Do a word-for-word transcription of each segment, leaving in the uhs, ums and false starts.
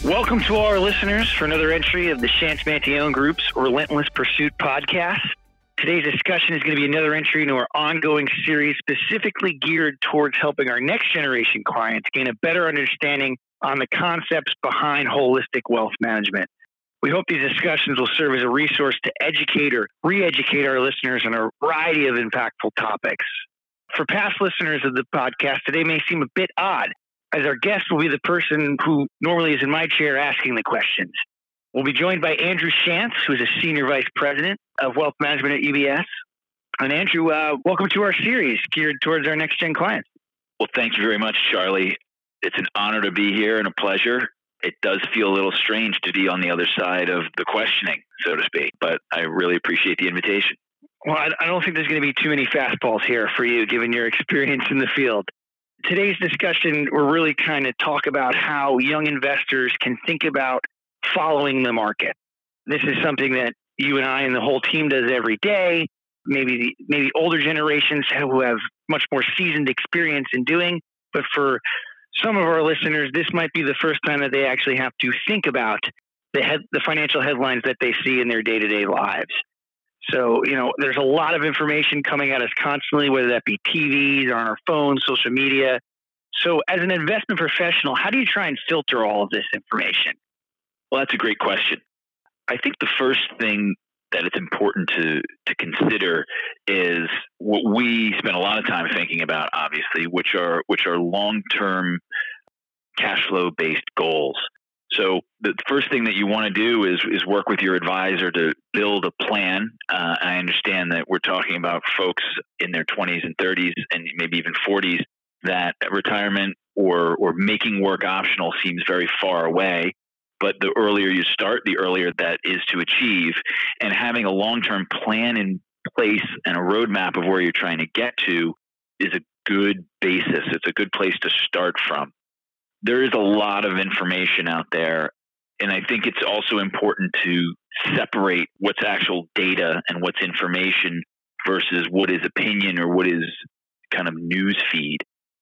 Welcome to all our listeners for another entry of the Chance Mantione Group's Relentless Pursuit podcast. Today's discussion is going to be another entry into our ongoing series specifically geared towards helping our next generation clients gain a better understanding on the concepts behind holistic wealth management. We hope these discussions will serve as a resource to educate or re-educate our listeners on a variety of impactful topics. For past listeners of the podcast, today may seem a bit odd, as our guest will be the person who normally is in my chair asking the questions. We'll be joined by Andrew Shantz, who is a Senior Vice President of Wealth Management at U B S. And Andrew, uh, welcome to our series geared towards our next-gen clients. Well, thank you very much, Charlie. It's an honor to be here and a pleasure. It does feel a little strange to be on the other side of the questioning, so to speak, but I really appreciate the invitation. Well, I, I don't think there's going to be too many fastballs here for you, given your experience in the field. Today's discussion, we're really trying to talk about how young investors can think about following the market. This is something that you and I and the whole team does every day. Maybe the, maybe older generations who have much more seasoned experience in doing. But for some of our listeners, this might be the first time that they actually have to think about the head, the financial headlines that they see in their day-to-day lives. So, you know, there's a lot of information coming at us constantly, whether that be T Vs, or on our phones, social media. So as an investment professional, how do you try and filter all of this information? Well, that's a great question. I think the first thing that it's important to, to consider is what we spend a lot of time thinking about, obviously, which are, which are long-term cash flow based goals. So the first thing that you want to do is is work with your advisor to build a plan. Uh, I understand that we're talking about folks in their twenties and thirties and maybe even forties that retirement or or making work optional seems very far away. But the earlier you start, the earlier that is to achieve. And having a long-term plan in place and a roadmap of where you're trying to get to is a good basis. It's a good place to start from. There is a lot of information out there, and I think it's also important to separate what's actual data and what's information versus what is opinion or what is kind of news feed.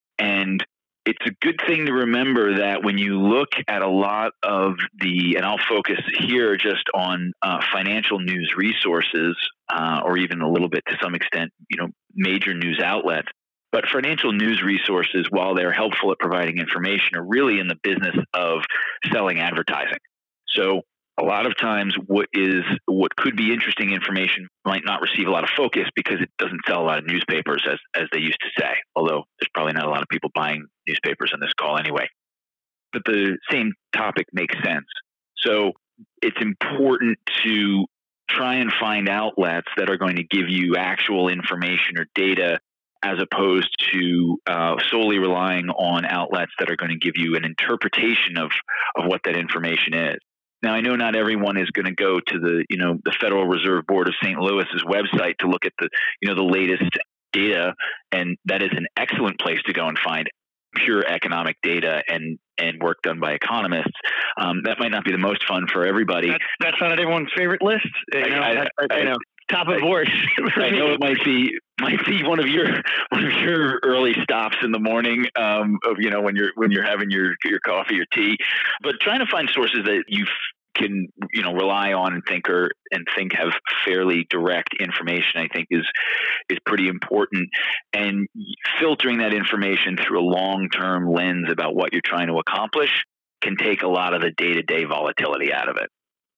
And it's a good thing to remember that when you look at a lot of the, and I'll focus here just on uh, financial news resources, uh, or even a little bit to some extent, you know, major news outlets. But financial news resources, while they're helpful at providing information, are really in the business of selling advertising. So a lot of times what is what could be interesting information might not receive a lot of focus because it doesn't sell a lot of newspapers as, as they used to say, although there's probably not a lot of people buying newspapers on this call anyway. But the same topic makes sense. So it's important to try and find outlets that are going to give you actual information or data as opposed to uh, solely relying on outlets that are going to give you an interpretation of, of what that information is. Now, I know not everyone is going to go to the, you know, the Federal Reserve Board of Saint Louis's website to look at the, you know, the latest data, and that is an excellent place to go and find pure economic data and, and work done by economists. Um, that might not be the most fun for everybody. That's, that's not everyone's favorite list. You know, I, I, I, I know. Top of the board. I know it might be might be one of your one of your early stops in the morning, um, of you know when you're when you're having your your coffee or tea, but trying to find sources that you can you know rely on and think or and think have fairly direct information, I think is is pretty important. And filtering that information through a long term lens about what you're trying to accomplish can take a lot of the day to day volatility out of it.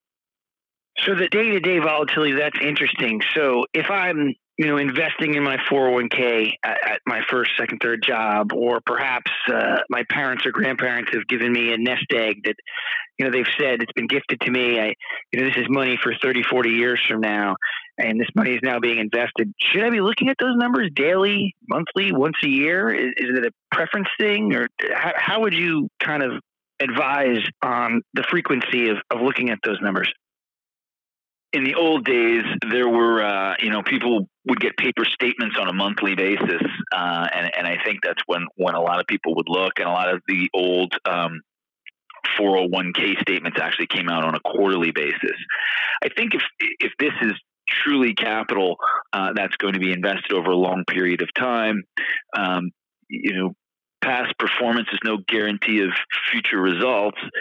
So the day-to-day volatility, that's interesting. So if I'm, you know, investing in my four oh one k at, at my first, second, third job, or perhaps uh, my parents or grandparents have given me a nest egg that, you know, they've said it's been gifted to me. I, you know, this is money for thirty, forty years from now, and this money is now being invested. Should I be looking at those numbers daily, monthly, once a year? Is, is it a preference thing, or how, how would you kind of advise on the frequency of, of looking at those numbers? In the old days, there were, uh, you know, people would get paper statements on a monthly basis. Uh, and, and I think that's when, when a lot of people would look, and a lot of the old um, four oh one k statements actually came out on a quarterly basis. I think if, if this is truly capital uh, that's going to be invested over a long period of time, um, you know, past performance is no guarantee of future results.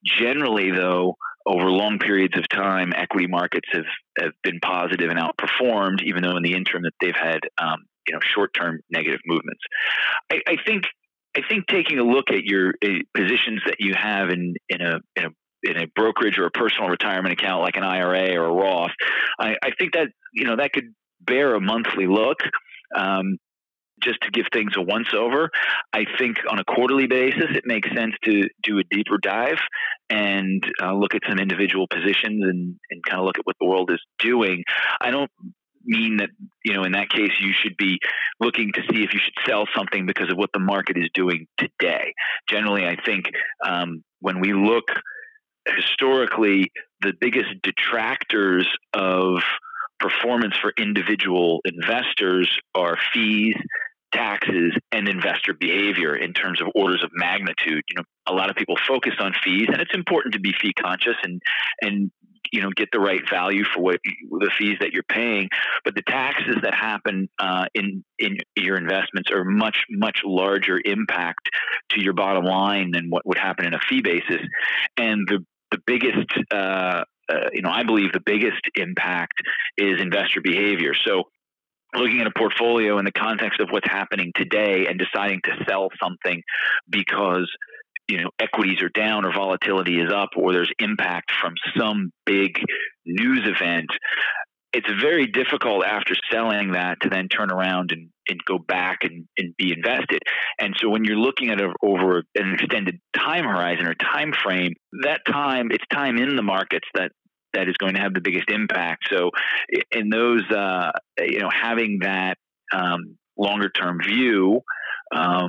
Generally, though, over long periods of time, equity markets have, have been positive and outperformed, even though in the interim that they've had um, you know short-term negative movements. I, I think I think taking a look at your uh, positions that you have in in a, in a in a brokerage or a personal retirement account like an I R A or a Roth, I, I think that you know that could bear a monthly look. Um, just to give things a once over. I think on a quarterly basis, it makes sense to do a deeper dive and uh, look at some individual positions and, and kind of look at what the world is doing. I don't mean that, you know, in that case, you should be looking to see if you should sell something because of what the market is doing today. Generally, I think um, when we look historically, the biggest detractors of performance for individual investors are fees, taxes, and investor behavior in terms of orders of magnitude. You know, a lot of people focus on fees, and it's important to be fee conscious and and you know get the right value for what the fees that you're paying. But the taxes that happen uh, in in your investments are much much larger impact to your bottom line than what would happen in a fee basis. And the the biggest uh, uh, you know I believe the biggest impact is investor behavior. So looking at a portfolio in the context of what's happening today and deciding to sell something because you know equities are down or volatility is up or there's impact from some big news event, it's very difficult after selling that to then turn around and, and go back and, and be invested. And so when you're looking at it over an extended time horizon or time frame, that time, it's time in the markets that that is going to have the biggest impact. So in those, uh, you know, having that um, longer term view um,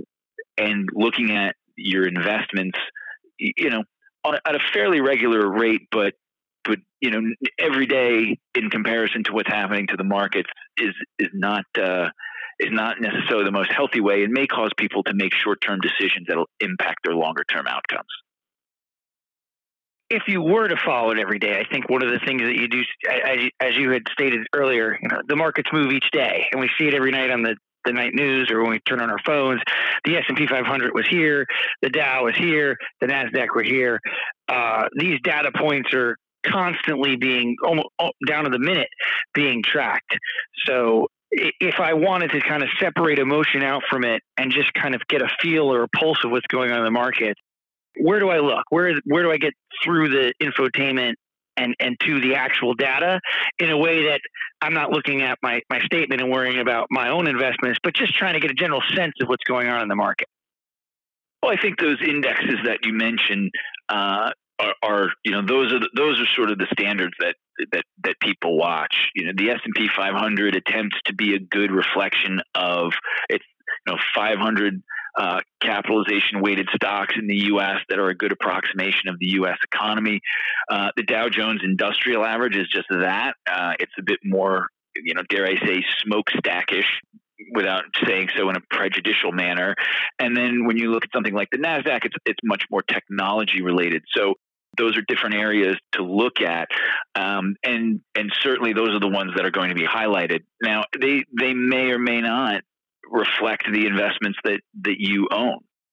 and looking at your investments, you know, on a, at a fairly regular rate, but, but, you know, every day in comparison to what's happening to the markets is, is not, uh, is not necessarily the most healthy way. It may cause people to make short-term decisions that'll impact their longer-term outcomes. If you were to follow it every day, I think one of the things that you do, as, as you had stated earlier, you know, the markets move each day, and we see it every night on the, the night news or when we turn on our phones. The S and P five hundred was here, the Dow was here, the NASDAQ were here. Uh, these data points are constantly being almost down to the minute being tracked. So if I wanted to kind of separate emotion out from it and just kind of get a feel or a pulse of what's going on in the market, where do I look? Where where do I get through the infotainment and, and to the actual data in a way that I'm not looking at my, my statement and worrying about my own investments, but just trying to get a general sense of what's going on in the market? Well, I think those indexes that you mentioned uh, are, are, you know, those are the, those are sort of the standards that that that people watch. You know, the S and P five hundred attempts to be a good reflection of it's, you know, five hundred uh, capitalization weighted stocks in the U S that are a good approximation of the U S economy. Uh, the Dow Jones Industrial Average is just that. Uh, it's a bit more, you know, dare I say, smokestackish, without saying so in a prejudicial manner. And then when you look at something like the NASDAQ, it's it's much more technology related. So those are different areas to look at, um, and and certainly those are the ones that are going to be highlighted. Now, they they may or may not reflect the investments that that you own.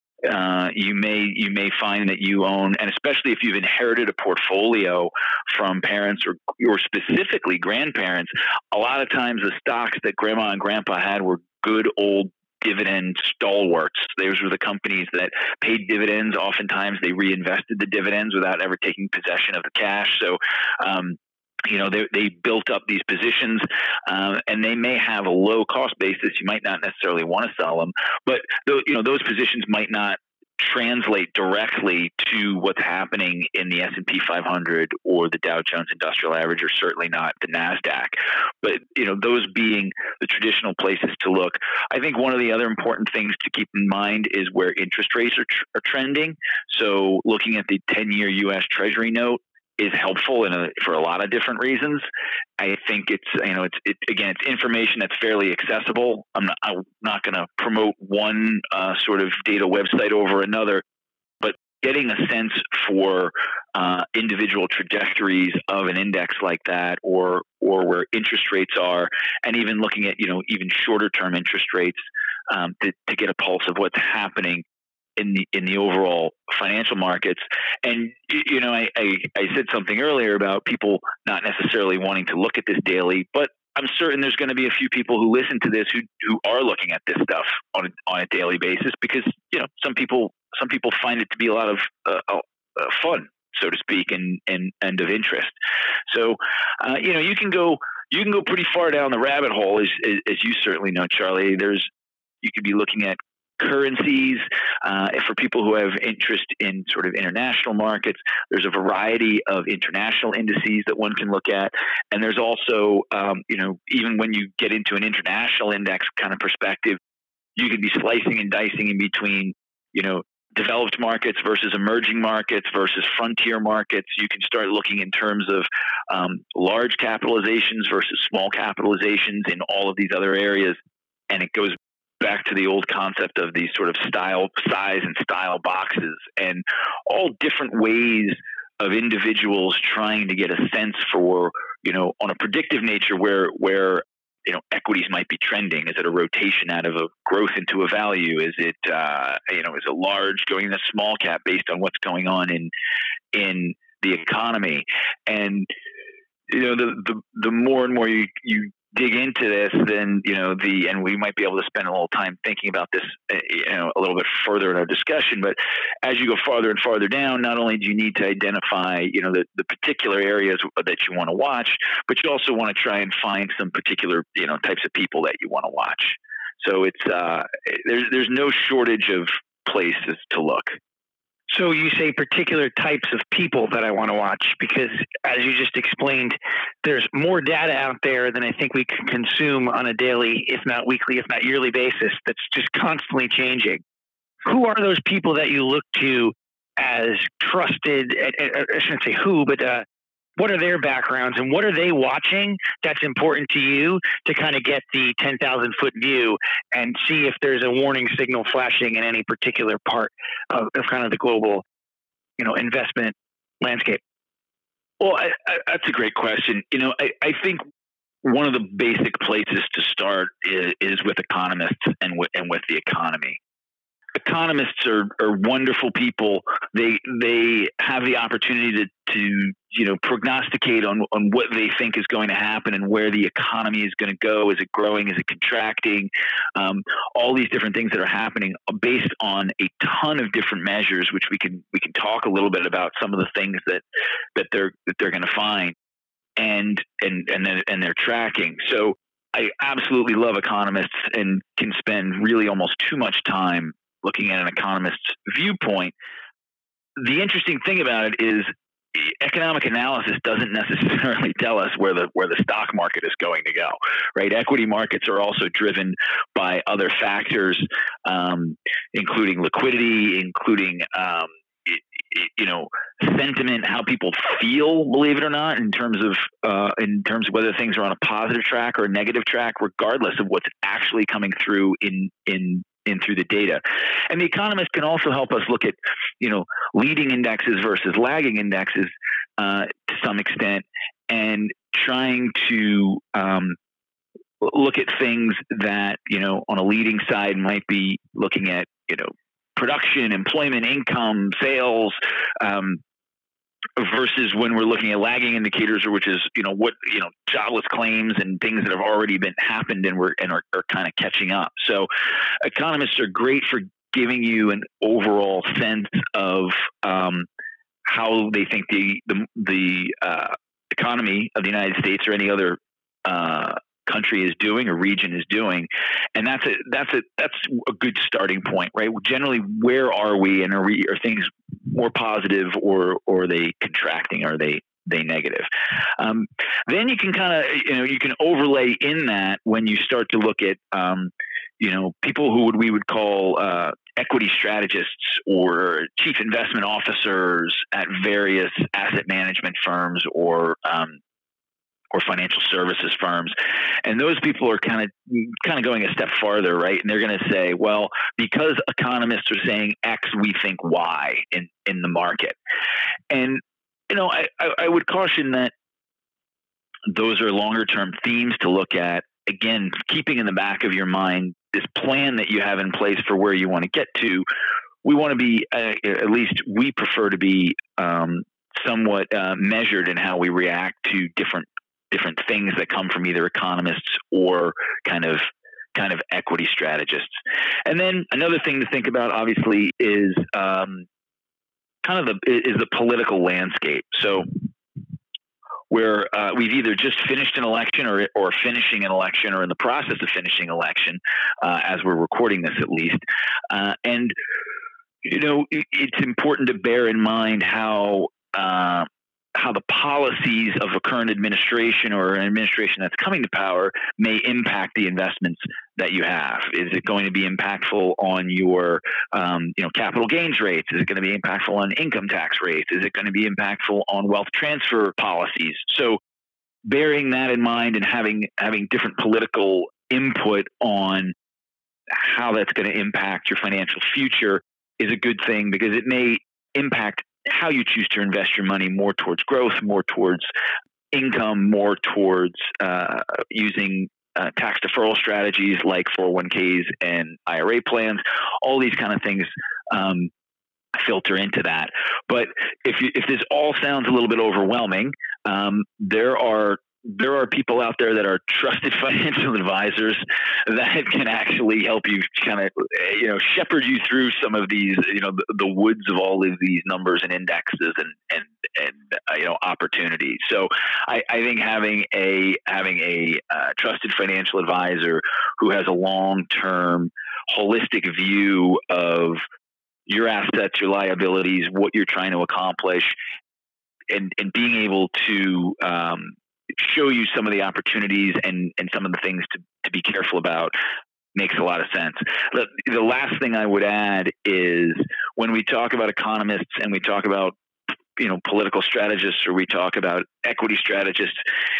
Uh, you may you may find that you own, and especially if you've inherited a portfolio from parents or or specifically grandparents, a lot of times the stocks that grandma and grandpa had were good old dividend stalwarts. Those were the companies that paid dividends. Oftentimes they reinvested the dividends without ever taking possession of the cash. So, um, you know, they, they built up these positions, uh, and they may have a low cost basis. You might not necessarily want to sell them, but th- you know, those positions might not translate directly to what's happening in the S and P five hundred or the Dow Jones Industrial Average, or certainly not the NASDAQ. But, you know, those being the traditional places to look. I think one of the other important things to keep in mind is where interest rates are, tr- are trending. So looking at the ten-year U S Treasury note is helpful in a, for a lot of different reasons. I think it's, you know, it's, it, again, it's information that's fairly accessible. I'm not, I'm not going to promote one uh, sort of data website over another, but getting a sense for uh, individual trajectories of an index like that, or, or where interest rates are, and even looking at, you know, even shorter term interest rates um, to, to get a pulse of what's happening in the in the overall financial markets. And you know, I, I, I said something earlier about people not necessarily wanting to look at this daily, but I'm certain there's going to be a few people who listen to this who who are looking at this stuff on a, on a daily basis, because you know some people some people find it to be a lot of uh, uh, fun, so to speak, and and and of interest. So uh, you know you can go you can go pretty far down the rabbit hole, as as you certainly know, Charlie. There's you could be looking at currencies. Uh, for people who have interest in sort of international markets, there's a variety of international indices that one can look at. And there's also, um, you know, even when you get into an international index kind of perspective, you can be slicing and dicing in between, you know, developed markets versus emerging markets versus frontier markets. You can start looking in terms of um, large capitalizations versus small capitalizations in all of these other areas. And it goes back to the old concept of these sort of style, size and style boxes, and all different ways of individuals trying to get a sense for, you know, on a predictive nature where, where, you know, equities might be trending. Is it a rotation out of a growth into a value? Is it, uh, you know, is it large going into small cap based on what's going on in, in the economy? And, you know, the, the, the more and more you, you, dig into this, then, you know, the, and we might be able to spend a little time thinking about this, you know, a little bit further in our discussion, but as you go farther and farther down, not only do you need to identify, you know, the, the particular areas that you want to watch, but you also want to try and find some particular, you know, types of people that you want to watch. So it's, uh, there's, there's no shortage of places to look. So you say particular types of people that I want to watch, because as you just explained, there's more data out there than I think we can consume on a daily, if not weekly, if not yearly basis, that's just constantly changing. Who are those people that you look to as trusted? I shouldn't say who, but uh, what are their backgrounds and what are they watching that's important to you to kind of get the ten thousand foot view and see if there's a warning signal flashing in any particular part of, of kind of the global, you know, investment landscape? Well, I, I, that's a great question. You know, I, I think one of the basic places to start is, is with economists and with, and with the economy. Economists are, are wonderful people. They they have the opportunity to, to you know prognosticate on, on what they think is going to happen and where the economy is going to go. Is it growing? Is it contracting? Um, all these different things that are happening based on a ton of different measures, which we can we can talk a little bit about some of the things that that they're that they're going to find and and and then, and they're tracking. So I absolutely love economists and can spend really almost too much time looking at an economist's viewpoint. The interesting thing about it is economic analysis doesn't necessarily tell us where the where the stock market is going to go, right? Equity markets are also driven by other factors, um, including liquidity, including um, it, it, you know sentiment, how people feel, believe it or not, in terms of uh, in terms of whether things are on a positive track or a negative track, regardless of what's actually coming through in in. in through the data. And the economist can also help us look at, you know, leading indexes versus lagging indexes uh, to some extent, and trying to um, look at things that, you know, on a leading side might be looking at, you know, production, employment, income, sales, um, versus when we're looking at lagging indicators, or which is, you know, what, you know, jobless claims and things that have already been happened and we're, and are, are kind of catching up. So economists are great for giving you an overall sense of um, how they think the, the, the uh, economy of the United States or any other uh, country is doing or region is doing. And that's a, that's a, that's a good starting point, right? Generally, where are we, and are we, are things more positive, or, or are they contracting? Are they, they negative? Um, then you can kind of, you know, you can overlay in that when you start to look at, um, you know, people who would, we would call, uh, equity strategists or chief investment officers at various asset management firms or, um, or financial services firms. And those people are kind of kind of going a step farther, right? And they're going to say, well, because economists are saying X, we think Y in, in the market. And, you know, I, I, I would caution that those are longer term themes to look at. Again, keeping in the back of your mind this plan that you have in place for where you want to get to, we want to be, uh, at least we prefer to be um, somewhat uh, measured in how we react to different different things that come from either economists or kind of kind of equity strategists. And then another thing to think about, obviously, is um, kind of the is the political landscape. So where uh, we've either just finished an election or or finishing an election or in the process of finishing election, uh, as we're recording this at least. Uh, and, you know, it, it's important to bear in mind how uh, how the policies of a current administration or an administration that's coming to power may impact the investments that you have. Is it going to be impactful on your, um, you know, capital gains rates? Is it going to be impactful on income tax rates? Is it going to be impactful on wealth transfer policies? So bearing that in mind and having, having different political input on how that's going to impact your financial future is a good thing, because it may impact how you choose to invest your money more towards growth, more towards income, more towards uh, using uh, tax deferral strategies like four oh one k's and I R A plans. All these kind of things um, filter into that. But if you, if this all sounds a little bit overwhelming, um, there are there are people out there that are trusted financial advisors that can actually help you kind of, you know, shepherd you through some of these, you know, the, the woods of all of these numbers and indexes and, and, and, uh, you know, opportunities. So I, I think having a, having a uh, trusted financial advisor who has a long-term holistic view of your assets, your liabilities, what you're trying to accomplish, and, and being able to, um, show you some of the opportunities and, and some of the things to, to be careful about makes a lot of sense. The, the last thing I would add is when we talk about economists and we talk about, you know, political strategists, or we talk about equity strategists,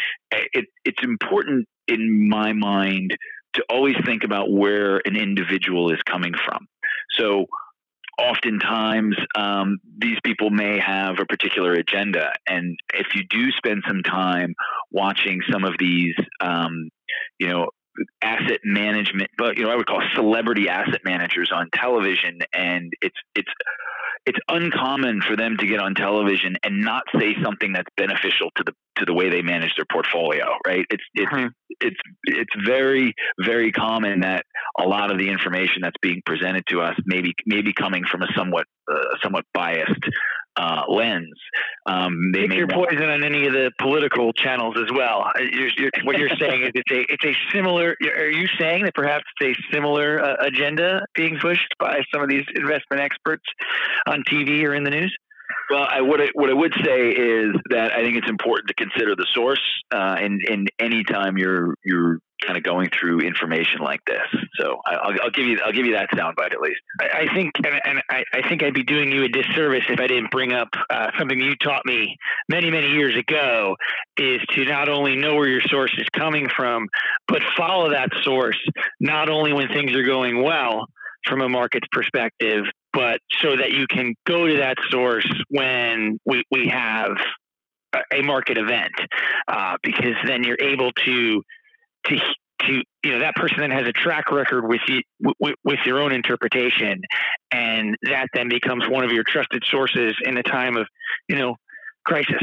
it, it's important in my mind to always think about where an individual is coming from. So oftentimes, um, these people may have a particular agenda. And if you do spend some time watching some of these, um, you know, asset management, but, you know, I would call celebrity asset managers on television, and it's, it's, it's uncommon for them to get on television and not say something that's beneficial to the to the way they manage their portfolio, right? It's it's mm-hmm. it's it's very very common that a lot of the information that's being presented to us may be, may be coming from a somewhat uh, somewhat biased uh, lens. Um, they may your want- poison on any of the political channels as well. You're, you're, what you're saying is it's a it's a similar. Are you saying that perhaps it's a similar uh, agenda being pushed by some of these investment experts on T V or in the news? Well, I, what I, what I would say is that I think it's important to consider the source, uh, in in any time you're you're kind of going through information like this. So I, I'll, I'll give you I'll give you that soundbite at least. I, I think, and, and I, I think I'd be doing you a disservice if I didn't bring up uh, something you taught me many many years ago, is to not only know where your source is coming from, but follow that source not only when things are going well from a market's perspective, but so that you can go to that source when we, we have a market event, uh, because then you're able to, to, to, you know, that person then has a track record with you, with, with your own interpretation. And that then becomes one of your trusted sources in a time of, you know, crisis.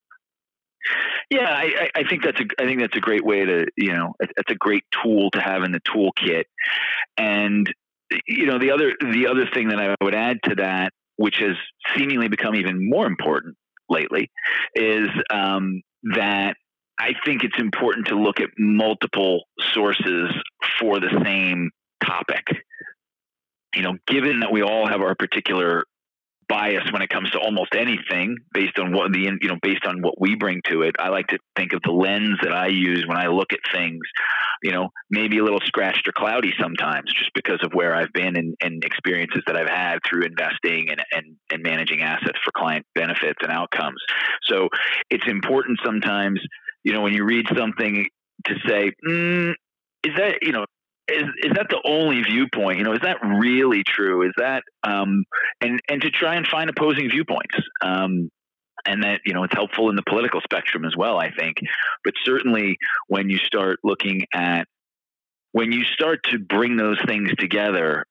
Yeah, I, I think that's a I think that's a great way to, you know, that's a great tool to have in the toolkit. And you know, the other the other thing that I would add to that, which has seemingly become even more important lately, is um, that I think it's important to look at multiple sources for the same topic. You know, given that we all have our particular bias when it comes to almost anything based on what the, you know, based on what we bring to it, I like to think of the lens that I use when I look at things, you know, maybe a little scratched or cloudy sometimes just because of where I've been and, and experiences that I've had through investing and, and, and managing assets for client benefits and outcomes. So it's important sometimes, you know, when you read something to say, mm, is that, you know, Is is that the only viewpoint? You know, is that really true? Is that um, and and to try and find opposing viewpoints, um, and that, you know, it's helpful in the political spectrum as well, I think. But certainly when you start looking at when you start to bring those things together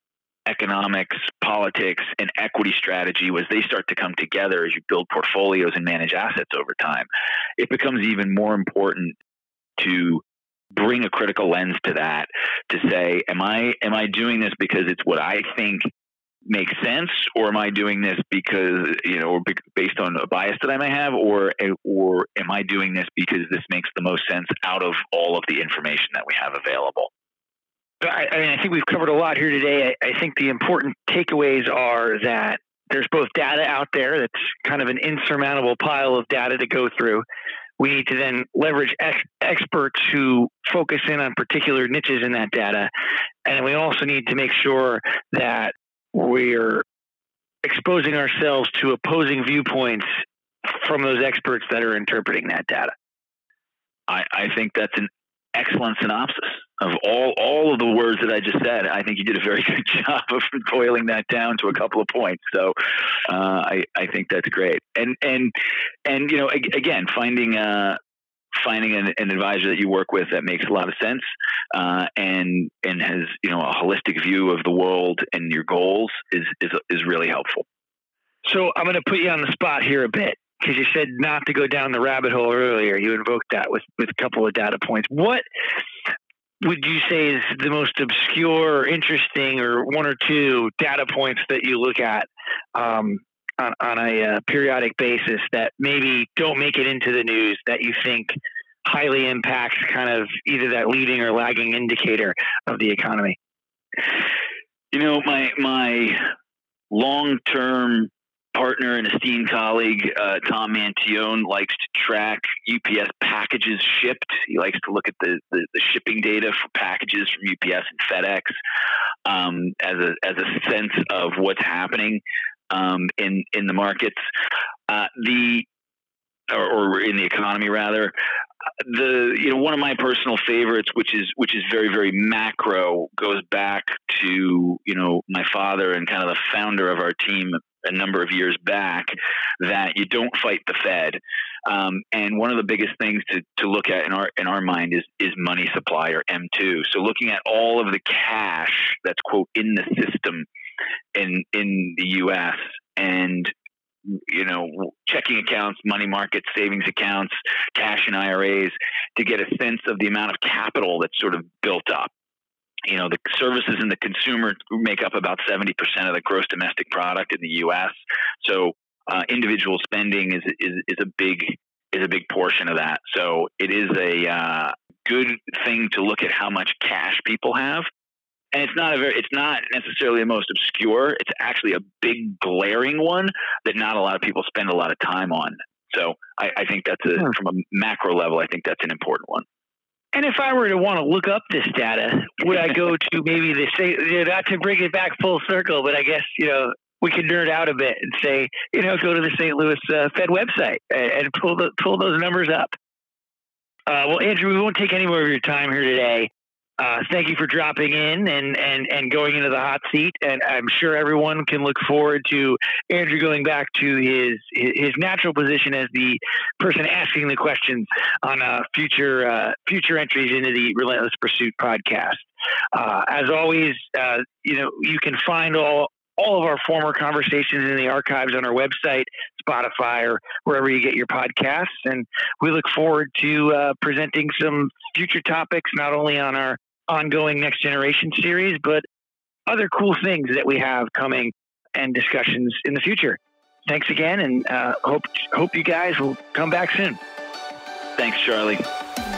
economics, politics, and equity strategy, as they start to come together as you build portfolios and manage assets over time, it becomes even more important to bring a critical lens to that, to say, am I am I doing this because it's what I think makes sense, or am I doing this because, you know, based on a bias that I may have, or or am I doing this because this makes the most sense out of all of the information that we have available? I, I mean, I think we've covered a lot here today. I, I think the important takeaways are that there's both data out there that's kind of an insurmountable pile of data to go through. We need to then leverage ex- experts who focus in on particular niches in that data. And we also need to make sure that we're exposing ourselves to opposing viewpoints from those experts that are interpreting that data. I, I think that's an excellent synopsis of all, all of the words that I just said. I think you did a very good job of boiling that down to a couple of points. So uh, I, I think that's great. And, and, and, you know, again, finding, uh, finding an, an advisor that you work with that makes a lot of sense, uh, and, and has, you know, a holistic view of the world and your goals is, is, is really helpful. So I'm going to put you on the spot here a bit, because you said not to go down the rabbit hole earlier. You invoked that with, with a couple of data points. What would you say is the most obscure or interesting, or one or two data points that you look at um, on, on a uh, periodic basis that maybe don't make it into the news, that you think highly impacts kind of either that leading or lagging indicator of the economy? You know, my my long-term partner and esteemed colleague, uh, Tom Mantione, likes to track U P S packages shipped. He likes to look at the, the, the shipping data for packages from U P S and FedEx um, as a as a sense of what's happening um, in in the markets, uh, the or, or in the economy rather. The you know one of my personal favorites, which is which is very very macro, goes back to you know my father and kind of the founder of our team a number of years back, that you don't fight the Fed. Um, and one of the biggest things to, to look at in our in our mind is is money supply, or M two. So looking at all of the cash that's quote in the system in in the U S, and you know checking accounts, money markets, savings accounts, cash in I R As, to get a sense of the amount of capital that's sort of built up. You know, the services and the consumer make up about seventy percent of the gross domestic product in the U S. So uh, individual spending is, is is a big is a big portion of that. So it is a uh, good thing to look at how much cash people have. And it's not a very, it's not necessarily the most obscure. It's actually a big glaring one that not a lot of people spend a lot of time on. So I, I think that's a, hmm. from a macro level, I think that's an important one. And if I were to want to look up this data, would I go to maybe the say, not to bring it back full circle, but I guess, you know, we could nerd out a bit and say, you know, go to the Saint Louis uh, Fed website and, and pull the, pull those numbers up. Uh, well, Andrew, we won't take any more of your time here today. Uh, thank you for dropping in and, and, and going into the hot seat. And I'm sure everyone can look forward to Andrew going back to his his natural position as the person asking the questions on uh, future uh, future entries into the Relentless Pursuit podcast. Uh, as always, uh, you know, you can find all all of our former conversations in the archives on our website, Spotify, or wherever you get your podcasts. And we look forward to uh, presenting some future topics, not only on our ongoing Next Generation series, but other cool things that we have coming and discussions in the future. Thanks again, and uh, hope hope you guys will come back soon. Thanks, Charlie.